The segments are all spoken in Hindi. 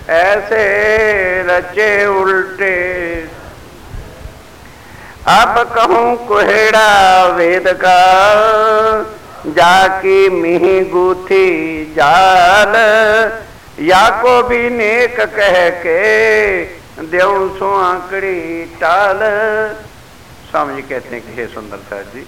ऐसे रचे उल्टे। अब कहूं कुहेड़ा वेद का, जाकी मिही गूथी जाल। या को भी नेक कह के देव सो आंकड़ी टाल। स्वामी जी कहते हैं कि हे सुंदरता जी,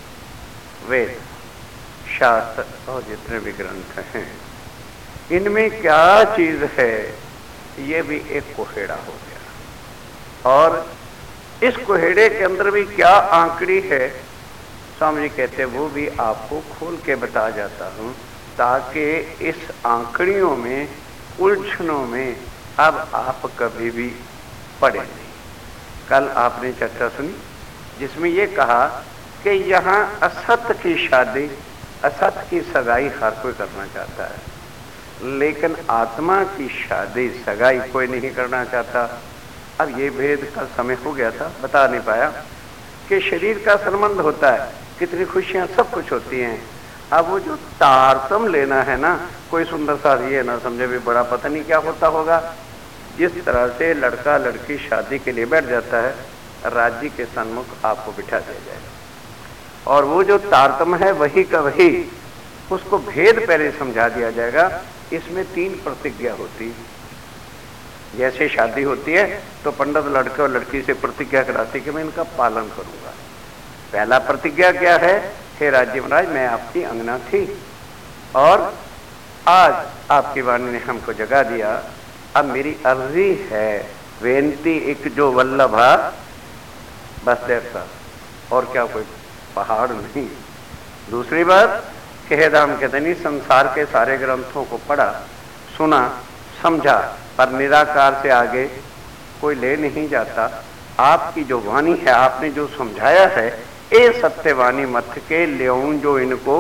वेद शास्त्र और जितने भी ग्रंथ हैं, इनमें क्या चीज है, ये भी एक कोहेड़ा हो गया। और इस कोहेड़े के अंदर भी क्या आंकड़ी है, स्वामी जी कहते हैं वो भी आपको खोल के बता जाता हूं, ताकि इस आंकड़ियों में, उलझनों में अब आप कभी भी पड़े नहीं। कल आपने चर्चा सुनी जिसमें ये कहा कि यहाँ असत की शादी, असत की सगाई हर कोई करना चाहता है, लेकिन आत्मा की शादी, सगाई कोई नहीं करना चाहता। अब ये भेद का समय हो गया था, बता नहीं पाया कि शरीर का संबंध होता है, कितनी खुशियां सब कुछ होती हैं। अब वो जो तारतम लेना है ना, कोई सुंदर सा ये ना समझे भी बड़ा पता नहीं क्या होता होगा। जिस तरह से लड़का लड़की शादी के लिए बैठ जाता है, राज्य के सन्मुख आपको बिठा दिया जाएगा और वो जो तारतम है वही का वही, उसको भेद पहले समझा दिया जाएगा। इसमें 3 प्रतिज्ञा होती। जैसे शादी होती है तो पंडित लड़के और लड़की से प्रतिज्ञा कराती कि मैं इनका पालन करूंगा। पहला प्रतिज्ञा क्या है, हे राज्य महाराज, मैं आपकी अंगना थी और आज आपकी वाणी ने हमको जगा दिया। अब मेरी अर्जी है, बेनती एक जो वल्लभा, बस देर सा, और क्या कोई पहाड़ नहीं। दूसरी बात कि हे राम कहते नहीं, संसार के सारे ग्रंथों को पढ़ा, सुना, समझा, पर निराकार से आगे कोई ले नहीं जाता। आपकी जो वाणी है, आपने जो समझाया है, ए सत्यवाणी मत के लेऊं जो इनको।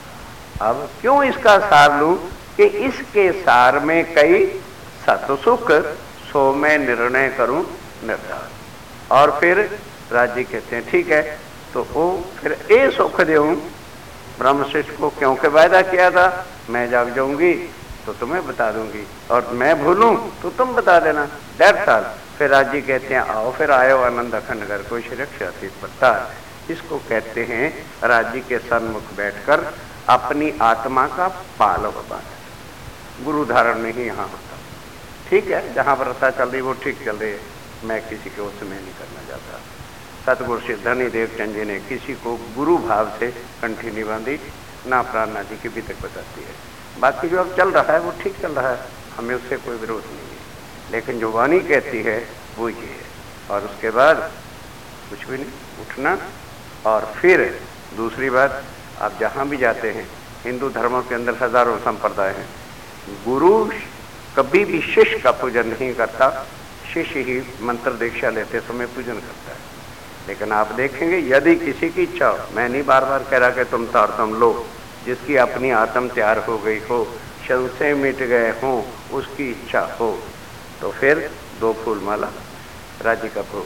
अब क्यों इसका सार लूं कि इसके सार में कई सत सुख, सो मैं निर्णय करूं निर्धार। और फिर राज्य कहते हैं ठीक है, तो वो फिर ए सुख देऊं ब्रह्मशिष्ट को, क्योंकि वायदा किया था मैं जाग जाऊंगी तो तुम्हें बता दूंगी, और मैं भूलूं तो तुम बता देना। 1.5 साल फिर राज्य कहते हैं आओ, फिर आयो आनंद अखंड घर को शिरक्षा प्रतार। इसको कहते हैं राज्य के सन्मुख बैठकर अपनी आत्मा का पालव बना। गुरु धारण नहीं यहाँ होता, ठीक है, जहाँ पर रता चल रही वो ठीक चल रही है, मैं किसी के उसमें नहीं करना चाहता। सतगुरु सिद्धानी देव चंद जी ने किसी को गुरु भाव से कंठी नहीं बांधी, ना प्राणना जी की भी तक बताती है। बाकी जो अब चल रहा है वो ठीक चल रहा है, हमें उससे कोई विरोध नहीं है, लेकिन जो वाणी कहती है वो ये है। और उसके बाद कुछ भी नहीं, उठना। और फिर दूसरी बात, आप जहाँ भी जाते हैं, हिंदू धर्मों के अंदर हजारों संप्रदाय हैं, गुरु कभी भी शिष्य का पूजन नहीं करता, शिष्य ही मंत्र दीक्षा लेते समय पूजन करता है। लेकिन आप देखेंगे यदि किसी की इच्छा हो, मैं नहीं बार बार कह रहा कि तुम तारतम लो, जिसकी अपनी आत्म तैयार हो गई हो, संशय मिट गए हों, उसकी इच्छा हो, तो फिर 2 फूल माला राज्य का भोग,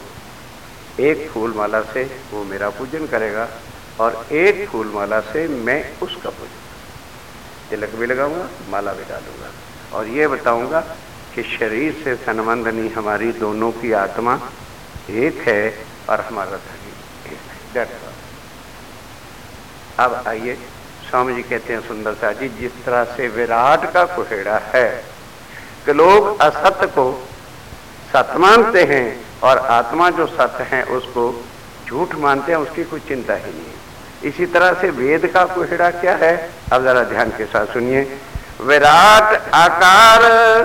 1 फूल माला से वो मेरा पूजन करेगा और 1 फूल माला से मैं उसका पूजन, तिलक भी लगाऊंगा, माला भी डालूंगा और ये बताऊंगा कि शरीर से संबंध नहीं, हमारी दोनों की आत्मा एक है और हमारा शरीर एक है। अब आइए, स्वामी जी कहते हैं सुंदरता जी, जिस तरह से विराट का कुहेड़ा है कि लोग असत्य को सत मानते हैं और आत्मा जो सत्य है उसको झूठ मानते हैं, उसकी कोई चिंता ही नहीं है। इसी तरह से वेद का कुहेड़ा क्या है, अब जरा ध्यान के साथ सुनिए। विराट आकार,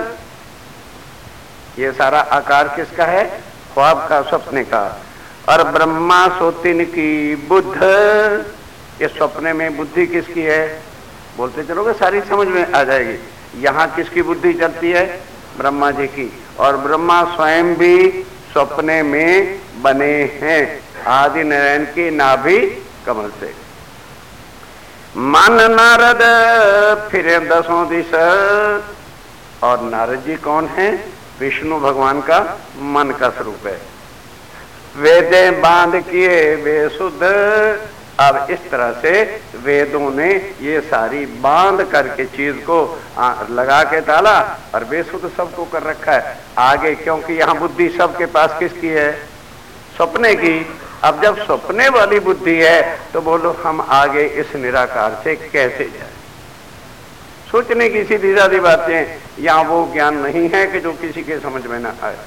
ये सारा आकार किसका है, ख्वाब का, सपने का। और ब्रह्मा सोतिन की बुद्ध, ये सपने में बुद्धि किसकी है, बोलते चलोगे सारी समझ में आ जाएगी। यहाँ किसकी बुद्धि चलती है, ब्रह्मा जी की। और ब्रह्मा स्वयं भी सपने में बने हैं आदि नारायण की नाभि कमल से। मन नारद फिर 10 दिश, और नारद जी कौन है, विष्णु भगवान का मन का स्वरूप है। वेदे बांध किए वे शुद्ध, अब इस तरह से वेदों ने ये सारी बांध करके चीज को लगा के डाला और बेसुध सबको कर रखा है आगे, क्योंकि यहाँ बुद्धि सबके पास किसकी है? सपने की। अब जब सपने वाली बुद्धि है तो बोलो हम आगे इस निराकार से कैसे जाए? सोचने की सीधी साधी बातें, यहाँ वो ज्ञान नहीं है कि जो किसी के समझ में ना आए।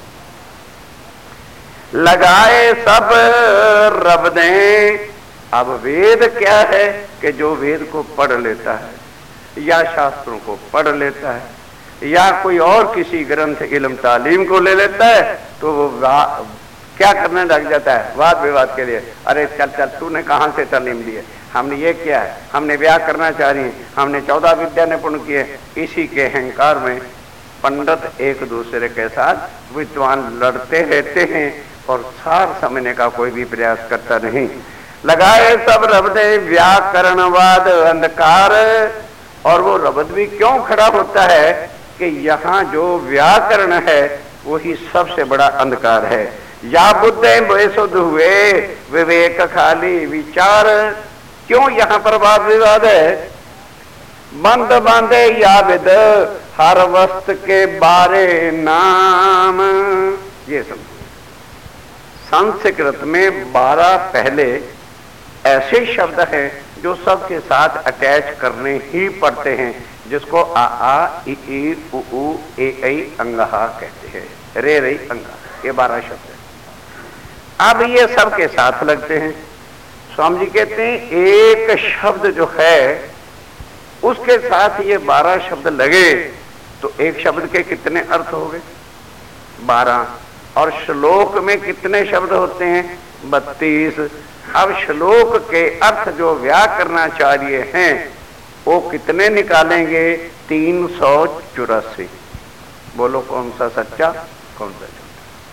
लगाए सब रब दें। अब वेद क्या है कि जो वेद को पढ़ लेता है या शास्त्रों को पढ़ लेता है या कोई और किसी ग्रंथ इल्म तालीम को ले लेता है तो वो क्या करने लग जाता है? वाद विवाद के लिए। अरे चल चल, तूने कहां से तालीम ली है? हमने ये किया है, हमने ब्याह करना चाह रही है, हमने 14 विद्या निपुण किए। इसी के अहंकार में पंडित एक दूसरे के साथ विद्वान लड़ते रहते हैं और सार समझने का कोई भी प्रयास करता नहीं। लगाए सब रबदे व्याकरणवाद अंधकार। और वो रबद भी क्यों खड़ा होता है कि यहाँ जो व्याकरण है वही सबसे बड़ा अंधकार है। या बुद्धे बेसुध हुए विवेक खाली विचार। क्यों यहाँ पर वाद विवाद है? बंद बांधे या विद हर वस्तु के बारे नाम। ये समझो, संस्कृत में 12 पहले ऐसे शब्द हैं जो सबके साथ अटैच करने ही पड़ते हैं, जिसको आ आ इ ई उ ऊ ए ऐ अंगहा कहते हैं। रे रे अंगा, ये 12 शब्द हैं। अब ये सबके साथ लगते हैं। स्वामी जी कहते हैं एक शब्द जो है उसके साथ ये 12 शब्द लगे तो एक शब्द के कितने अर्थ हो गए? 12। और श्लोक में कितने शब्द होते हैं? 32। अब श्लोक के अर्थ जो व्याकरणाचार्य हैं वो कितने निकालेंगे? 384। बोलो कौन सा सच्चा, कौन सा झूठा?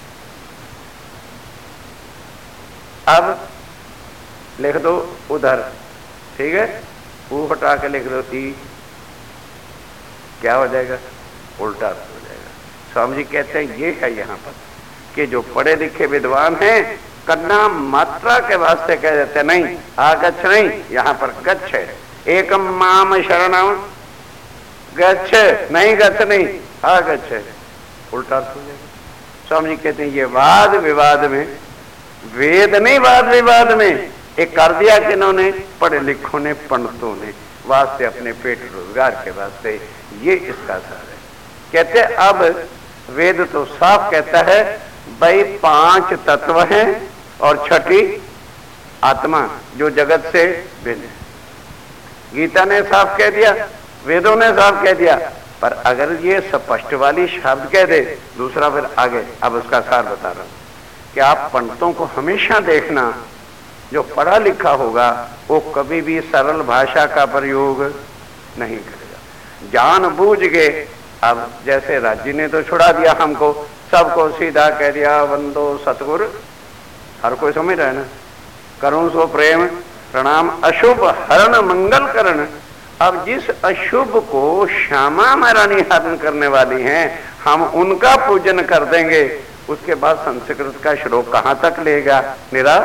अब लिख दो उधर, ठीक है, वो हटा के लिख दो ई। क्या हो जाएगा? उल्टा हो जाएगा। स्वामी जी कहते हैं ये है यहाँ पर कि जो पढ़े लिखे विद्वान हैं कन्ना मात्रा के वास्ते कह देते नहीं, आगच्छ नहीं, यहाँ पर गच्छ है। एकम माम शरणम गच्छ, नहीं गच्छ नहीं, आगच्छ है। उल्टा हो जाएगा। स्वामी जी कहते हैं ये वाद विवाद में, वेद नहीं वाद विवाद में, एक कर दिया कि इन्होंने पढ़े लिखों ने, पंडितों ने, वास्ते अपने पेट रोजगार के वास्ते। ये इसका सार है। कहते अब वेद तो साफ कहता है भाई 5 तत्व हैं और छठी आत्मा जो जगत से भिन्न है। गीता ने साफ कह दिया, वेदों ने साफ कह दिया। पर अगर ये स्पष्ट वाली शब्द कह दे दूसरा, फिर आगे अब उसका सार बता रहा हूं कि आप पंडितों को हमेशा देखना, जो पढ़ा लिखा होगा वो कभी भी सरल भाषा का प्रयोग नहीं करेगा, जानबूझ के। अब जैसे राज्य ने तो छुड़ा दिया हमको, सबको सीधा कह दिया वंदो सतगुरु, हर कोई समझ रहा है ना, करूं सो प्रेम प्रणाम अशुभ हरण मंगल करण। अब जिस अशुभ को श्यामा महारानी हरण करने वाली हैं, हम उनका पूजन कर देंगे, उसके बाद संस्कृत का श्लोक कहां तक लेगा? निरा।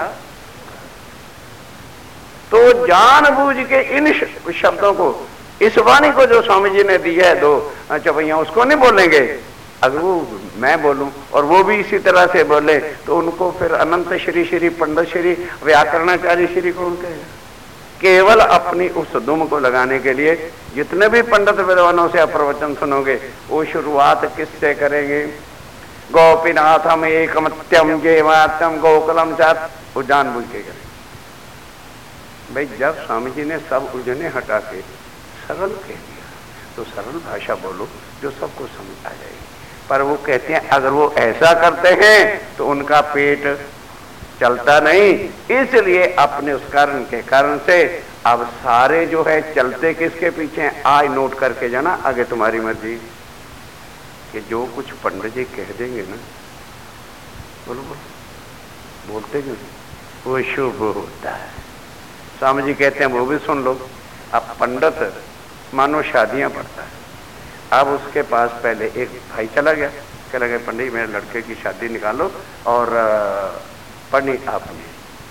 तो जानबूझ के इन शब्दों को, इस वाणी को जो स्वामी जी ने दी है 2 चौपैया, उसको नहीं बोलेंगे। अगर वो मैं बोलूं और वो भी इसी तरह से बोले तो उनको फिर अनंत श्री श्री पंडित श्री व्याकरणाचार्य श्री कौन कहेगा? केवल अपनी उस दुम को लगाने के लिए जितने भी पंडित विद्वानों से आप प्रवचन सुनोगे वो शुरुआत किससे करेंगे? गोपीनाथम एकमत्यम जेवात्यम गोकुलम साथ, वो जानबूझ के करेंगे। भाई जब स्वामी जी ने सब उलझने हटा के सरल कह दिया तो सरल भाषा बोलो जो सबको समझ आ जाएगी। पर वो कहते हैं अगर वो ऐसा करते हैं तो उनका पेट चलता नहीं, इसलिए अपने उस कारण के कारण से अब सारे जो है चलते किसके पीछे हैं? आज नोट करके जाना, आगे तुम्हारी मर्जी, कि जो कुछ पंडित जी कह देंगे ना, बोलो बोलो, बोलते क्यों? वो शुभ होता है। स्वामी जी कहते हैं वो भी सुन लो। अब पंडित मानो शादियां पढ़ता है, अब उसके पास पहले एक भाई चला गया, कह लगे पंडित मेरे लड़के की शादी निकालो और पढ़नी आपने।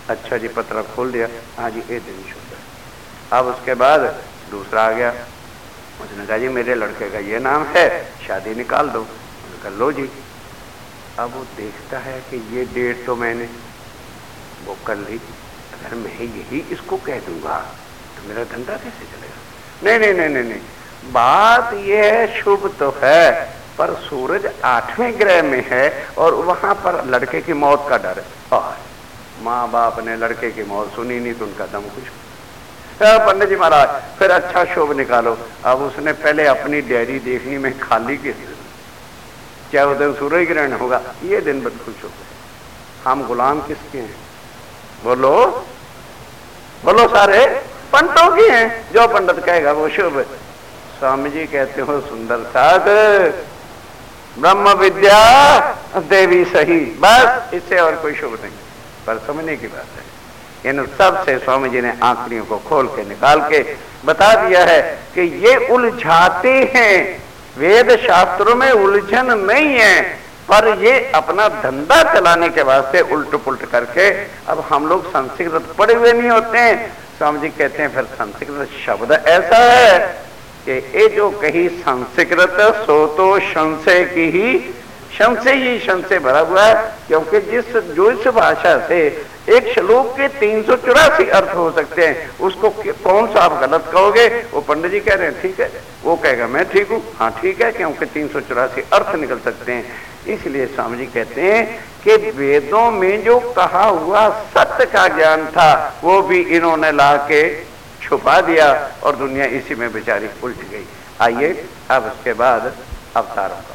अच्छा जी, पत्र खोल दिया, हाँ जी ये दिन शुभ। अब उसके बाद दूसरा आ गया, उसने कहा जी मेरे लड़के का ये नाम है, शादी निकाल दो। उसने कहा लो जी। अब वो देखता है कि ये डेट तो मैंने वो कर ली, अगर मैं यही इसको कह दूंगा तो मेरा धंधा कैसे चलेगा? नहीं नहीं नहीं नहीं नहीं, बात यह है शुभ तो है, पर सूरज 8वें ग्रह में है और वहां पर लड़के की मौत का डर है। और माँ बाप ने लड़के की मौत सुनी नहीं तो उनका दम कुछ। पंडित जी महाराज फिर अच्छा शुभ निकालो। अब उसने पहले अपनी डायरी देखनी, में खाली किस दिन, चाहे उस दिन सूर्य ग्रहण होगा, ये दिन बिल्कुल शुभ है। हम गुलाम किसके हैं? बोलो बोलो, सारे पंडितों की हैं, जो पंडित कहेगा वो शुभ है। स्वामी जी कहते हो सुंदर साध, ब्रह्म विद्या देवी सही, बस इससे और कोई शुभ नहीं। पर समझने की बात है, इन सब से स्वामी जी ने आंकड़ियों को खोल के निकाल के बता दिया है कि ये उलझाते हैं, वेद शास्त्रों में उलझन नहीं है, पर ये अपना धंधा चलाने के वास्ते उल्ट पुल्ट करके। अब हम लोग संस्कृत पढ़े हुए नहीं होते हैं, स्वामी जी कहते हैं फिर संस्कृत शब्द ऐसा है कि ये जो कही संस्कृत सो तो संशय की ही, संशय भरा हुआ है, क्योंकि जो इस भाषा से एक श्लोक के 384 अर्थ हो सकते हैं, उसको कौन सा आप गलत कहोगे? वो पंडित जी कह रहे हैं ठीक है, वो कहेगा मैं ठीक हूं, हाँ ठीक है, क्योंकि 384 अर्थ निकल सकते हैं। इसलिए स्वामी जी कहते हैं कि वेदों में जो कहा हुआ सत्य का ज्ञान था वो भी इन्होंने ला के छुपा दिया और दुनिया इसी में बेचारी उलझ गई। आइए अब उसके बाद अवतारों का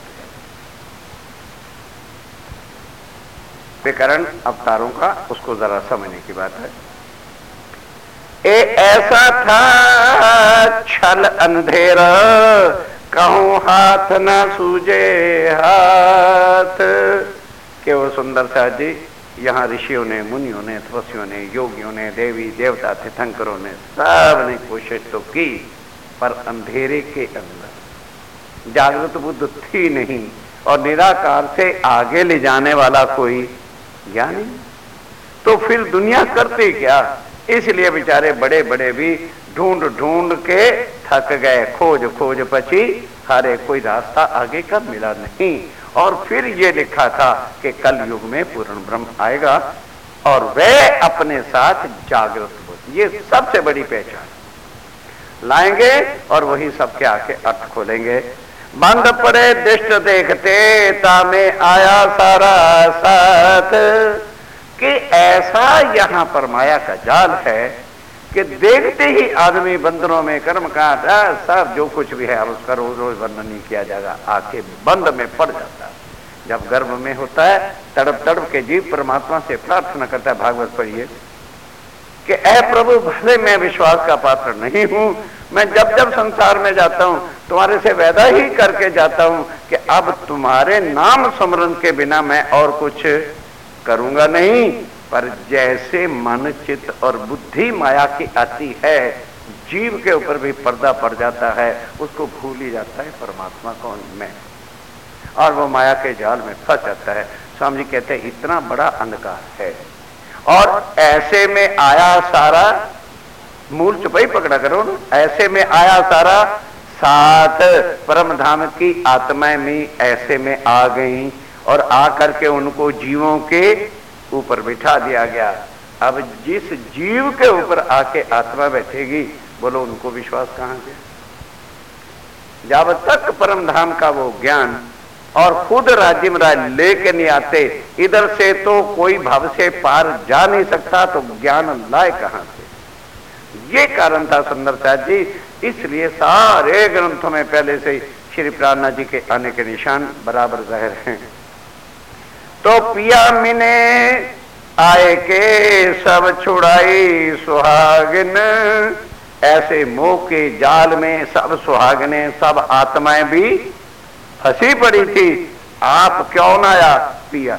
विकरण, अवतारों का, उसको जरा समझने की बात है। ऐसा था छल अंधेरा, कहूं हाथ ना सूझे हाथ, कि वो सुंदर सा जी यहाँ ऋषियों ने, मुनियों ने, तपस्वियों ने, योगियों ने, देवी देवता, तीर्थंकरों ने, सब ने कोशिश तो की, पर अंधेरे के अंदर जागृत बुद्ध थी नहीं, और निराकार से आगे ले जाने वाला कोई ज्ञान नहीं, तो फिर दुनिया करती क्या? इसलिए बेचारे बड़े बड़े भी ढूंढ ढूंढ के थक गए, खोज खोज पची हारे, कोई रास्ता आगे का मिला नहीं। और फिर ये लिखा था कि कल युग में पूर्ण ब्रह्म आएगा और वह अपने साथ जागृत बुद्ध, ये सबसे बड़ी पहचान लाएंगे और वही सबके आके अर्थ खोलेंगे। बंद पड़े दृष्ट देखते तामे आया सारा साथ, कि ऐसा यहां पर माया का जाल है कि देखते ही आदमी बंदरों में कर्म कांड सब जो कुछ भी है, अब उसका रोज रोज वर्णन नहीं किया जाएगा, आके बंद में पड़ जाता है। जब गर्भ में होता है तड़प तड़प के जीव परमात्मा से प्रार्थना करता है, भागवत पढ़िए, कि ऐ प्रभु भले मैं विश्वास का पात्र नहीं हूं, मैं जब जब संसार में जाता हूं तुम्हारे से वादा ही करके जाता हूं कि अब तुम्हारे नाम स्मरण के बिना मैं और कुछ करूंगा नहीं। पर जैसे मन चित्त और बुद्धि माया की आती है, जीव के ऊपर भी पर्दा पड़ जाता है, उसको भूल ही जाता है परमात्मा कौन मैं, और वो माया के जाल में फंस जाता है। स्वामी जी कहते हैं इतना बड़ा अंधकार है, और ऐसे में आया सारा, मूल चुपाई पकड़ा करो ना, ऐसे में आया सारा साथ परम धाम की आत्माएं भी ऐसे में आ गई और आकर के उनको जीवों के ऊपर बिठा दिया गया। अब जिस जीव के ऊपर आके आत्मा बैठेगी, बोलो उनको विश्वास कहां से? जब तक परम धाम का वो ज्ञान और खुद राज्य में लेके नहीं आते, इधर से तो कोई भव से पार जा नहीं सकता, तो ज्ञान लाए कहां से? ये कारण था सुंदर साथ जी। इसलिए सारे ग्रंथों में पहले से श्री प्राणनाथ जी के आने के निशान बराबर जाहिर हैं। तो पिया मिने आए के सब छुड़ाई सुहागिन, ऐसे मोह के जाल में सब सुहागने, सब आत्माएं भी फंसी पड़ी थी। आप क्यों ना आया? पिया।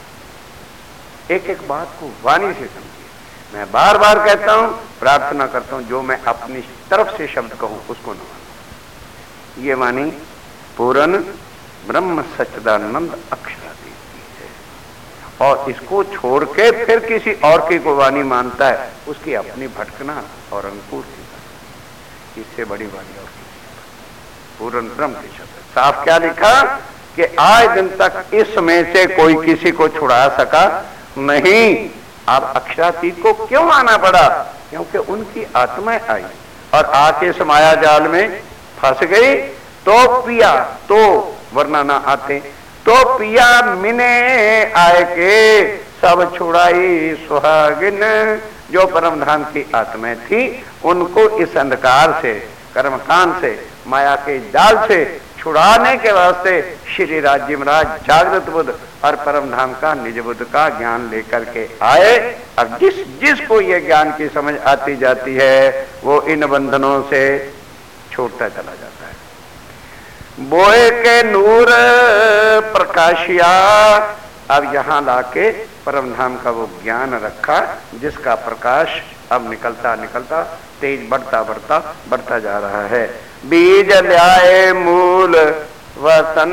एक एक बात को वाणी से समझिए। मैं बार बार कहता हूं, प्रार्थना करता हूं, जो मैं अपनी तरफ से शब्द कहूं उसको न मानो। ये वाणी पूर्ण ब्रह्म सच्चिदानंद अक्षरादेव की है, और इसको छोड़ के फिर किसी और की को वाणी मानता है, उसकी अपनी भटकना और अंकुर की बात, इससे बड़ी वाणी और पूर्ण ब्रह्म के शब्द। साफ क्या लिखा कि आज दिन तक इसमें से कोई किसी को छुड़ा सका नहीं। अब अक्षरातीत को क्यों आना पड़ा? क्योंकि उनकी आत्मा आई और आके इस माया जाल में फंस गई। तो पिया तो वरना ना आते, तो पिया मिने आए के सब छुड़ाई सुहागिन। जो परम धाम की आत्मा थी उनको इस अंधकार से, कर्मकांड से, माया के जाल से छुड़ाने के वास्ते श्री राज्य महाराज जागृत बुद्ध और परम धाम का निज बुद्ध का ज्ञान लेकर के आए। अब जिसको ये ज्ञान की समझ आती जाती है वो इन बंधनों से छूटता चला जाता है। बोए के नूर प्रकाशिया, अब यहां लाके परम धाम का वो ज्ञान रखा जिसका प्रकाश अब निकलता निकलता तेज बढ़ता जा रहा है। बीज ल्याए मूल वतन,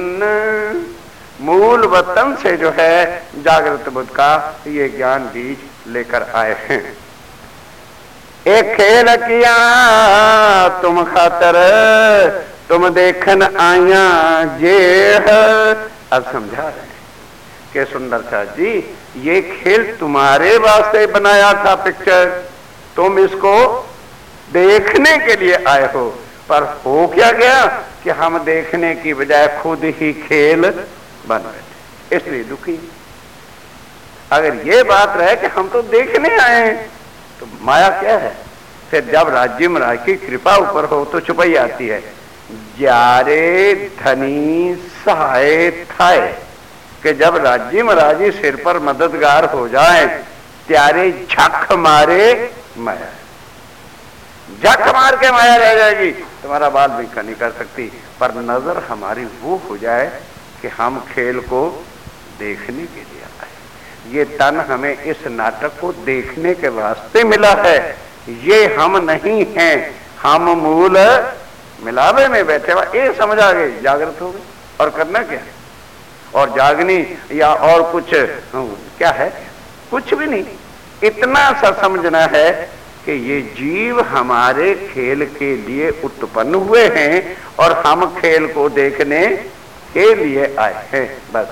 मूल वतन से जो है जागृत बुद्ध का ये ज्ञान बीज लेकर आए हैं। एक खेल किया तुम खातर, तुम देखन आया जे। अब समझा रहे हैं कि सुंदर शाह जी ये खेल तुम्हारे वास्ते बनाया था पिक्चर, तुम इसको देखने के लिए आए हो। पर हो क्या गया कि हम देखने की बजाय खुद ही खेल बन बैठे, इसलिए दुखी। अगर ये बात रहे कि हम तो देखने आए हैं तो माया क्या है? फिर जब राज्य महाराज की कृपा ऊपर हो तो चुपाई आती है। जारे धनी सहाय थाए, कि जब राज्य महाराज ही सिर पर मददगार हो जाए त्यारे झक मारे माया, झक मार के माया रह जाएगी, तुम्हारा बाल भी नहीं कर सकती। पर नजर हमारी वो हो जाए कि हम खेल को देखने के लिए आए। ये तन हमें इस नाटक को देखने के वास्ते मिला है, ये हम नहीं हैं, हम मूल मिलावे में बैठे हुआ। ये समझ आ गई, जागृत हो गई। और करना क्या है? और जागनी या और कुछ क्या है? कुछ भी नहीं। इतना सा समझना है कि ये जीव हमारे खेल के लिए उत्पन्न हुए हैं और हम खेल को देखने के लिए आए हैं, बस।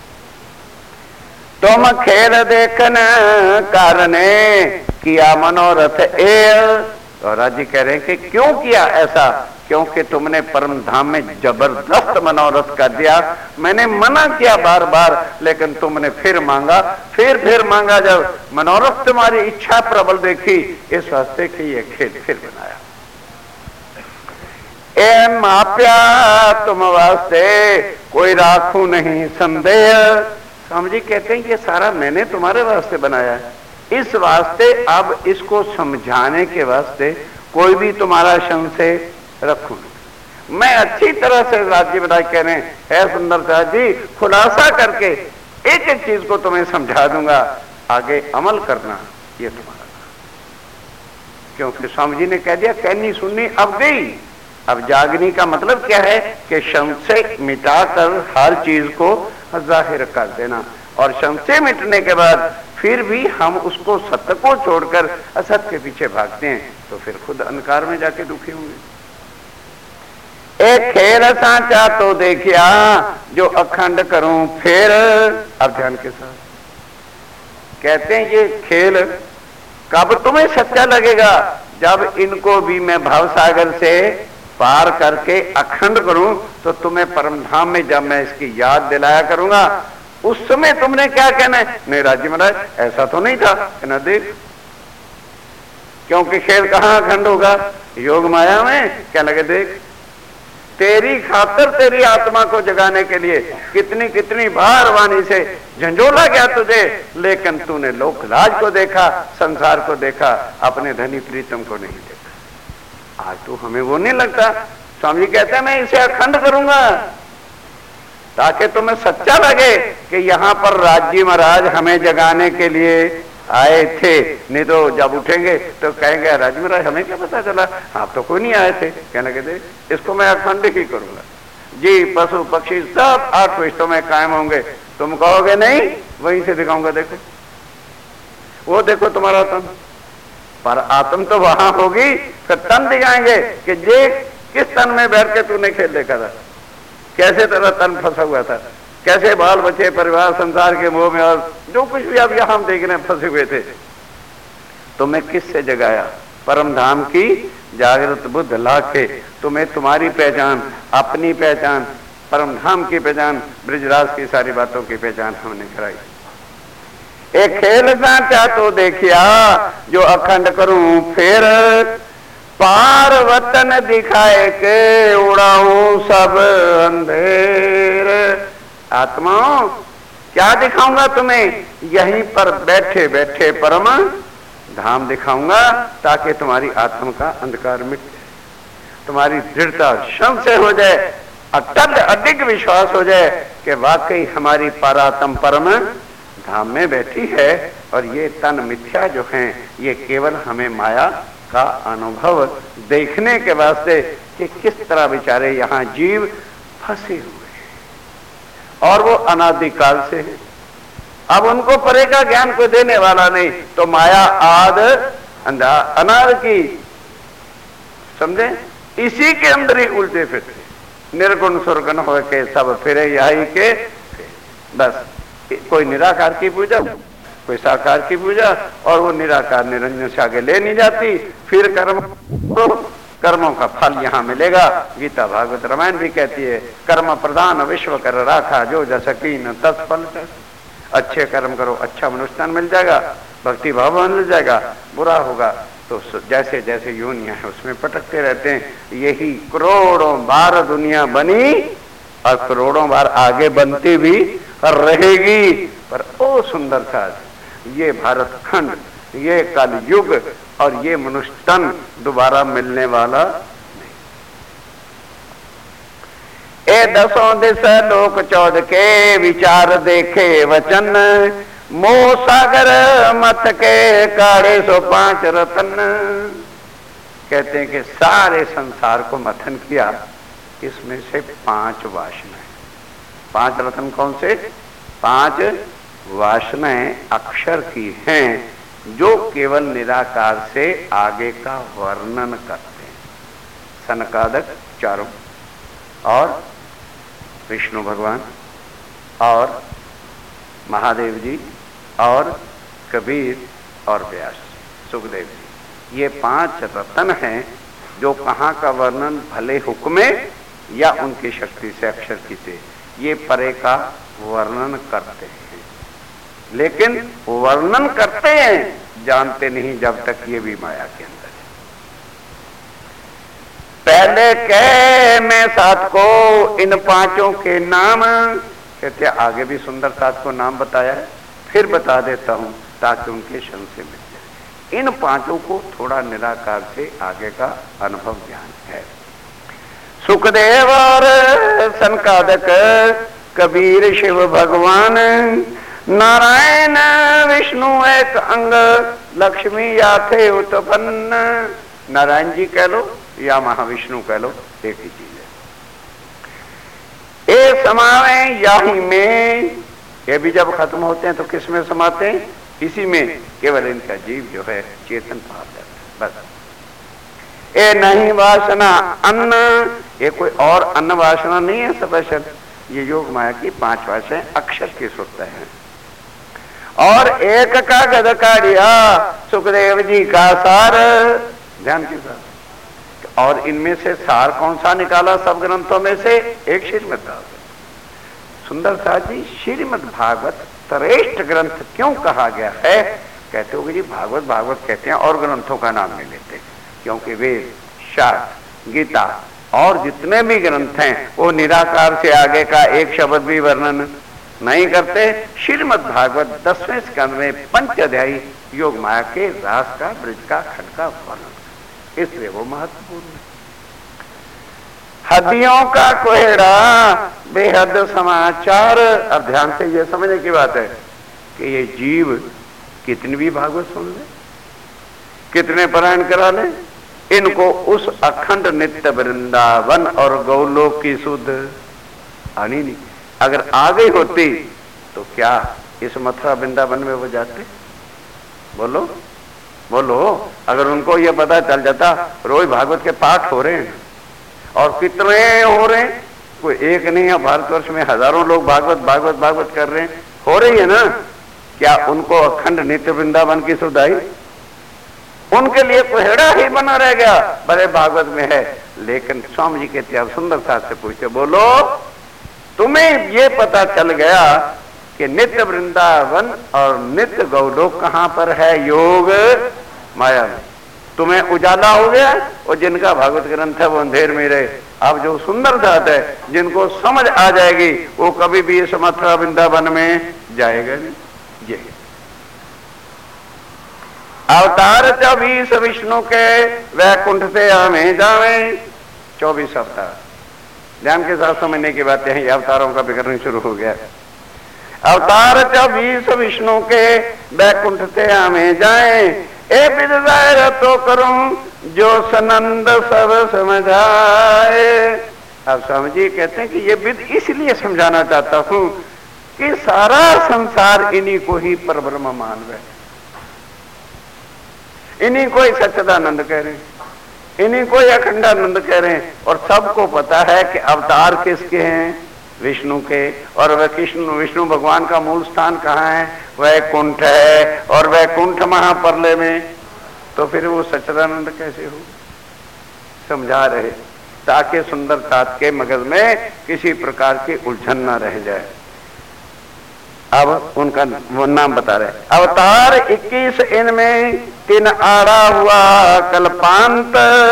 तुम खेल देखने कारणे किया मनोरथ ए। और राजी कह रहे हैं कि क्यों किया ऐसा? क्योंकि तुमने परम धाम में जबरदस्त मनोरथ कर दिया। मैंने मना किया बार बार, लेकिन तुमने फिर मांगा, फिर मांगा। जब मनोरथ तुम्हारी इच्छा प्रबल देखी, इस वास्ते कि ये खेल फिर बनाया। ए माप्या तुम वास्ते कोई राखू नहीं संदेह। स्वामी कहते हैं ये सारा मैंने तुम्हारे वास्ते बनाया है, इस वास्ते अब इसको समझाने के वास्ते कोई भी तुम्हारा संशय रखूं। मैं अच्छी तरह से राज्य विधायक कह रहे हैं सुंदर शाह जी, खुलासा करके एक एक चीज को तुम्हें समझा दूंगा, आगे अमल करना ये तुम्हारा। क्योंकि स्वामी जी ने कह दिया कहनी सुननी अब गई। अब जागनी का मतलब क्या है कि संशय मिटाकर हर चीज को जाहिर कर देना। और संशय मिटने के बाद फिर भी हम उसको सत्य को छोड़कर असत्य के पीछे भागते हैं तो फिर खुद अंधकार में जाके दुखी होंगे। एक खेल सांचा तो देखिया जो अखंड करूं फिर। अब ध्यान के साथ कहते हैं ये खेल कब तुम्हें सच्चा लगेगा? जब इनको भी मैं भवसागर से पार करके अखंड करूं तो तुम्हें परम धाम में जब मैं इसकी याद दिलाया करूंगा उस समय तुमने क्या कहना है? नहीं राज्य महाराज ऐसा तो नहीं था। कहना देख, क्योंकि खेल कहां अखंड होगा? योग माया में। क्या लगे देख, तेरी खातर तेरी आत्मा को जगाने के लिए कितनी कितनी बार वाणी से झंझोला गया तुझे, लेकिन तूने लोक लाज को देखा, संसार को देखा, अपने धनी प्रीतम को नहीं देखा। आज तो हमें वो नहीं लगता। स्वामी कहते हैं मैं इसे अखंड करूंगा ताकि तुम्हें सच्चा लगे कि यहाँ पर राज्य महाराज हमें जगाने के लिए आए थे। नहीं तो जब उठेंगे तो कहेंगे राज्य महाराज हमें क्या पता चला, आप तो कोई नहीं आए थे। कहने के दे इसको मैं अखंड ही करूंगा जी, पशु पक्षी सब 8 विश्वों में कायम होंगे। तुम कहोगे नहीं वहीं से दिखाऊंगा, देखो वो देखो तुम्हारा तन, पर आत्म तो वहां होगी, फिर तन दिखाएंगे कि ये किस तन में बैठ के तूने खेल देखा था, कैसे तेरा तन फंसा हुआ था, कैसे बाल बच्चे परिवार संसार के मोह में और जो कुछ भी अब यहां हम देख रहे हैं फंसे हुए थे, तुम्हें किससे जगाया? परम धाम की जागृत बुद्ध लाके तुम्हें तुम्हारी पहचान, अपनी पहचान, परम धाम की पहचान, ब्रिजराज की सारी बातों की पहचान हमने कराई। एक खेल साचा तो देखिया जो अखंड करूं फिर, पार वतन दिखाए के उड़ाऊं सब अंधेर। आत्माओं क्या दिखाऊंगा तुम्हें? यहीं पर बैठे बैठे परम धाम दिखाऊंगा, ताकि तुम्हारी आत्मा का अंधकार मिट जाए, तुम्हारी दृढ़ता संशय हो जाए, अटल अधिक विश्वास हो जाए कि वाकई हमारी परात्म परम धाम में बैठी है, और ये तन मिथ्या जो हैं ये केवल हमें माया का अनुभव देखने के वास्ते कि किस तरह बेचारे यहाँ जीव फंसे हुए हैं और वो अनादिकाल से है। अब उनको परे का ज्ञान कोई देने वाला नहीं, तो माया आद अंधा अनाद की, समझे, इसी के अंदर ही उल्टे फिरते, निर्गुण सुरगुण हो के सब फिरे यही के। बस कोई निराकार की पूजा, कोई साकार की पूजा, और वो निराकार निरंजन से आगे ले नहीं जाती। फिर कर्मों का फल यहाँ मिलेगा। गीता भागवत रामायण भी कहती है, कर्म प्रधान विश्व कर राखा, जो जस कीन तस फल तस। अच्छे कर्म करो, अच्छा मनुष्यतन मिल जाएगा, भक्ति भाव मिल जाएगा। बुरा होगा तो जैसे जैसे योनियां है उसमें पटकते रहते हैं। यही करोड़ों बार दुनिया बनी और करोड़ों बार आगे बनती भी रहेगी। पर ओ सुंदर था ये भारत खंड, ये कल युग और ये मनुष्य तन दोबारा मिलने वाला नहीं। ए दसों दिस लोक चौद के विचार देखे वचन, मोह सागर मत के काढ़े 105 रतन। कहते हैं कि सारे संसार को मथन किया, इसमें से 5 वासनाएं, 5 रत्न कौन से? 5 वासनाएं अक्षर की हैं, जो केवल निराकार से आगे का वर्णन करते हैं। सनकादक चारों, और विष्णु भगवान, और महादेव जी, और कबीर, और व्यास, सुखदेव जी। ये 5 रत्न हैं जो कहाँ का वर्णन भले हुक्मे या उनकी शक्ति से अक्षर की से ये परे का वर्णन करते हैं। लेकिन वर्णन करते हैं, जानते नहीं जब तक ये भी माया के अंदर है। पहले कह मैं सात को इन 5 के नाम, कहते आगे भी सुंदर सात को नाम बताया है, फिर बता देता हूं ताकि उनके संशय मिट जाए। इन 5 को थोड़ा निराकार से आगे का अनुभव ज्ञान है। सुखदेव और सनकादक, कबीर शिव भगवान, नारायण विष्णु एक अंग, लक्ष्मी या थे उत्पन्न। नारायण जी कह लो या महाविष्णु कह लो, एक ही चीज है। ये समावे यही में, ये भी जब खत्म होते हैं तो किस में समाते हैं? इसी में। केवल इनका जीव जो है चेतन पा जाता है, बस। ये नहीं वासना अन्न, ये कोई और अन्न वासना नहीं है स्पेशल। ये योग माया की 5 वासनाएं अक्षर की सुरता है। और एक का गद काढ़िया, सुखदेव जी का सार, ध्यान के साथ। और इनमें से सार कौन सा निकाला सब ग्रंथों में से? एक श्रीमद् भागवत। सुंदर साथ जी, श्रीमद् भागवत श्रेष्ठ ग्रंथ क्यों कहा गया है? कहते हो कि जी भागवत भागवत कहते हैं और ग्रंथों का नाम नहीं लेते, क्योंकि वेद, शास्त्र, गीता और जितने भी ग्रंथ हैं वो निराकार से आगे का एक शब्द भी वर्णन नहीं करते। श्रीमद् भागवत 10वें स्कंद में 5 अध्यायी योग माया के रास का, ब्रज का, खंड का वर्णन, इसलिए वो महत्वपूर्ण है। हदियों का कोहरा बेहद समाचार। अब ध्यान से ये समझने की बात है कि ये जीव कितनी भी भागवत सुन ले, कितने पारायण करा ले, इनको उस अखंड नित्य वृंदावन और गौलोक की सुध आनी नहीं। अगर आ गई होती तो क्या इस मथुरा वृंदावन में वो जाते? बोलो बोलो। अगर उनको ये पता चल जाता रोज भागवत के पाठ हो रहे हैं, और कितने हो रहे हैं, कोई एक नहीं है, भारतवर्ष में हजारों लोग भागवत भागवत भागवत कर रहे हैं, हो रही है ना, क्या उनको अखंड नित्य वृंदावन की सुधाई? उनके लिए कोहड़ा ही बना रह गया, बड़े भागवत में है। लेकिन स्वामी जी कहते हैं, सुंदर साथ से पूछते, बोलो तुम्हें ये पता चल गया कि नित्य वृंदावन और नित्य गौलोक कहां पर है? योग माया में। तुम्हें उजाला हो गया, और जिनका भागवत ग्रंथ है वो अंधेर में रहे। अब जो सुंदर साथ है, जिनको समझ आ जाएगी, वो कभी भी इस मथुरा वृंदावन में जाएगा नहीं। ये अवतार 24 विष्णु के वैकुंठ से हमें जावे। 24 अवतार, ध्यान के साथ समझने की बातें हैं। अवतारों का विवरण शुरू हो गया। अवतार 24 विष्णु के वैकुंठ से हमें जाए, ए विद जाहिर तो करूं जो सनंद सब समझाए। अब स्वामी जी कहते हैं कि ये विद इसलिए समझाना चाहता हूं कि सारा संसार इन्हीं को ही परब्रह्म मान रहे, इन्हीं को ही सच्चिदानंद कह रहे हैं, इन्हीं को ही अखंडानंद कह रहे हैं। और सबको पता है कि अवतार किसके हैं? विष्णु के। और वह विष्णु भगवान का मूल स्थान कहाँ है? वैकुंठ है। और वैकुंठ महाप्रलय में, तो फिर वो सच्चिदानंद कैसे हो? समझा रहे ताकि सुंदर तात के मगज में किसी प्रकार की उलझन ना रह जाए। अब उनका वो नाम बता रहे, अवतार 21 इनमें 3 आड़ा हुआ कल्पांत।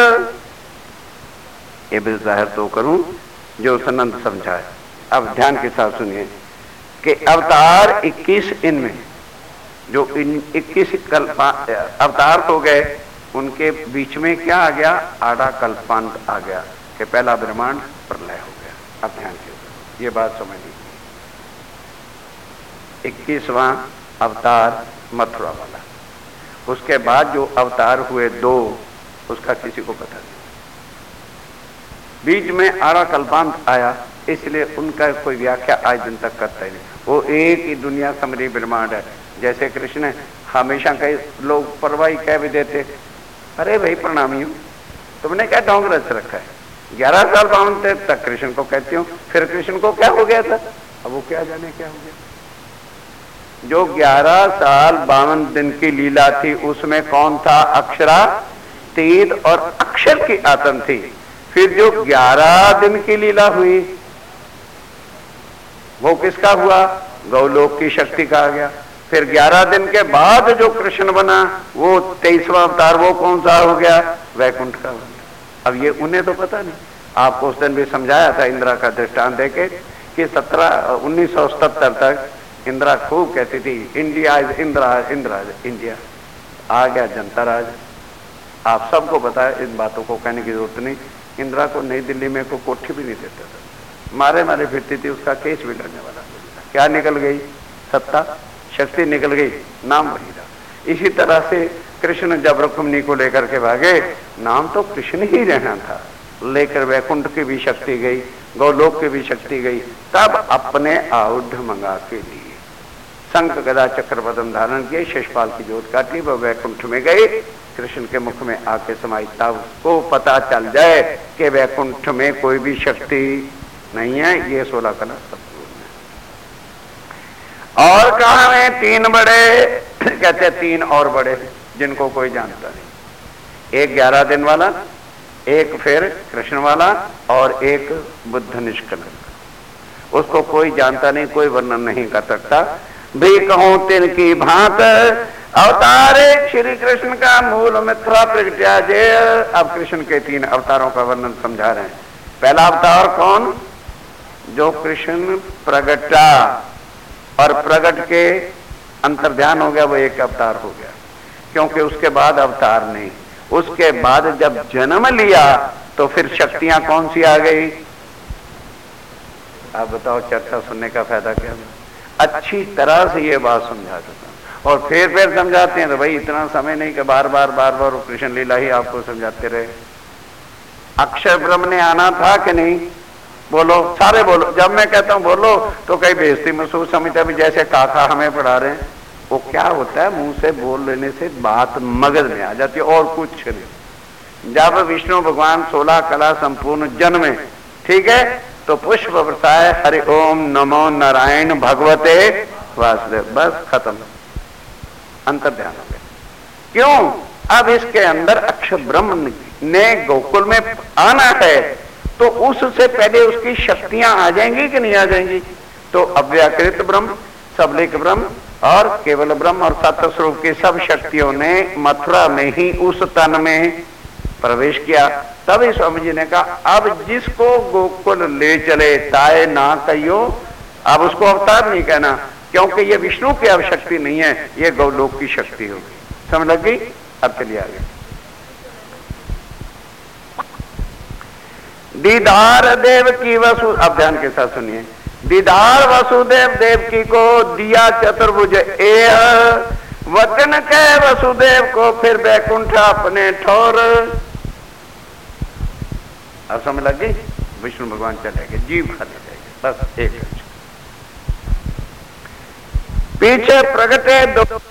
ये भी जाहिर तो करूं जो सनंद समझाए। अब ध्यान के साथ सुनिए कि अवतार 21 इनमें, जो इन 21 अवतार हो गए, उनके बीच में क्या आ गया? आड़ा कल्पांत आ गया कि पहला ब्रह्मांड प्रलय हो गया। अब ध्यान से ये बात समझिए। 21वां अवतार मथुरा वाला, उसके बाद जो अवतार हुए 2, उसका किसी को पता नहीं। बीच में आड़ा कल्पांत आया, इसलिए उनका कोई व्याख्या आज दिन तक करता ही नहीं। वो एक ही दुनिया समरी ब्रह्मांड है। जैसे कृष्ण हमेशा कई लोग परवाही कह भी देते, अरे भाई प्रणामी हूं, तुमने क्या ढोंग रच रखा है? 11 साल 52 तक कृष्ण को कहती हूँ, फिर कृष्ण को क्या हो गया था? अब वो क्या जाने क्या हो गया। जो 11 साल 52 दिन की लीला थी, उसमें कौन था? अक्षरातीत और अक्षर की आत्म थी। फिर जो 11 दिन की लीला हुई, वो किसका हुआ? गौलोक की शक्ति का आ गया। फिर 11 दिन के बाद जो कृष्ण बना, वो 23वां अवतार, वो कौन सा हो गया? वैकुंठ का बना। अब ये उन्हें तो पता नहीं। आपको उस दिन भी समझाया था इंदिरा का दृष्टांत देके कि 1977 तक इंदिरा खूब कहती थी, India is Indira, Indira is India. आ गया जनता राज। आप सबको पता है, इन बातों को कहने की जरूरत नहीं। इंदिरा को नई दिल्ली में कोई कोठी भी नहीं देता था, मारे मारे फिरती थी, उसका केस भी लड़ने वाला। क्या निकल गई? सत्ता, शक्ति निकल गई, नाम वही रहा। इसी तरह से कृष्ण जब रुक्मिणी को लेकर के भागे, नाम तो कृष्ण ही रहना था, लेकर वैकुंठ की भी शक्ति गई, गौलोक की भी शक्ति गई। तब अपने आयुध मंगा के लिए शंख गदा चक्र पद्म धारण किए, शिषपाल की जोत काटी, वह वैकुंठ में गए, कृष्ण के मुख में आके समाई। तब उसको पता चल जाए कि वैकुंठ में कोई भी शक्ति नहीं है। ये 16 कला सब और कहा है 3 बड़े, कहते 3 और बड़े जिनको कोई जानता नहीं। एक 11 दिन वाला, एक फिर कृष्ण वाला, और एक बुद्ध निष्कलंक। उसको कोई जानता नहीं, कोई वर्णन नहीं कर सकता। भी कहूं तिनकी भांत अवतारे श्री कृष्ण का मूल मिथ्या प्रगट्या जे। अब कृष्ण के 3 अवतारों का वर्णन समझा रहे हैं। पहला अवतार कौन? जो कृष्ण प्रगटा और प्रगट के अंतर्ध्यान हो गया, वो एक अवतार हो गया, क्योंकि उसके बाद अवतार नहीं। उसके बाद जब जन्म लिया तो फिर शक्तियां कौन सी आ गई? आप बताओ, चर्चा सुनने का फायदा क्या? अच्छी तरह से ये बात समझा देता और फिर समझाते हैं। तो भाई इतना समय नहीं कि बार बार कृष्ण लीला ही आपको समझाते रहे। अक्षर ब्रह्म ने आना था कि नहीं? बोलो, सारे बोलो। जब मैं कहता हूं बोलो तो कई बेइज्जती महसूस समझते हैं, जैसे काका हमें पढ़ा रहे हैं। वो क्या होता है, मुंह से बोल लेने से बात मगज में आ जाती है और कुछ नहीं। जब विष्णु भगवान 16 कला संपूर्ण जन्मे, ठीक है, तो पुष्प बरसाए, हरि ओम नमो नारायण भगवते वासुदेव, बस खत्म, अंतर ध्यान हो गया। क्यों? अब इसके अंदर अक्षर ब्रह्म ने गोकुल में आना है, तो उससे पहले उसकी शक्तियां आ जाएंगी कि नहीं आ जाएंगी? तो अव्याकृत ब्रह्म, सबलिक ब्रह्म और केवल ब्रह्म और सत्य स्वरूप की सब शक्तियों ने मथुरा में ही उस तन में प्रवेश किया। तभी स्वामी जी ने कहा, अब जिसको गोकुल ले चले ताए ना कहियो, अब उसको अवतार नहीं कहना, क्योंकि ये विष्णु की अब शक्ति नहीं है, ये गौलोक की शक्ति होगी। समझ लग गई? अब चलिए आगे। दीदार देव की वसु, अब ध्यान के साथ सुनिए। दीदार वसुदेव देवकी को दिया चतुर्भुज एह, वचन कह वसुदेव को फिर बैकुंठ अपने ठोर। अब समझ लग गई? विष्णु भगवान चले गए, जीव खाली जाएंगे, बस एक। पीछे प्रगटे दो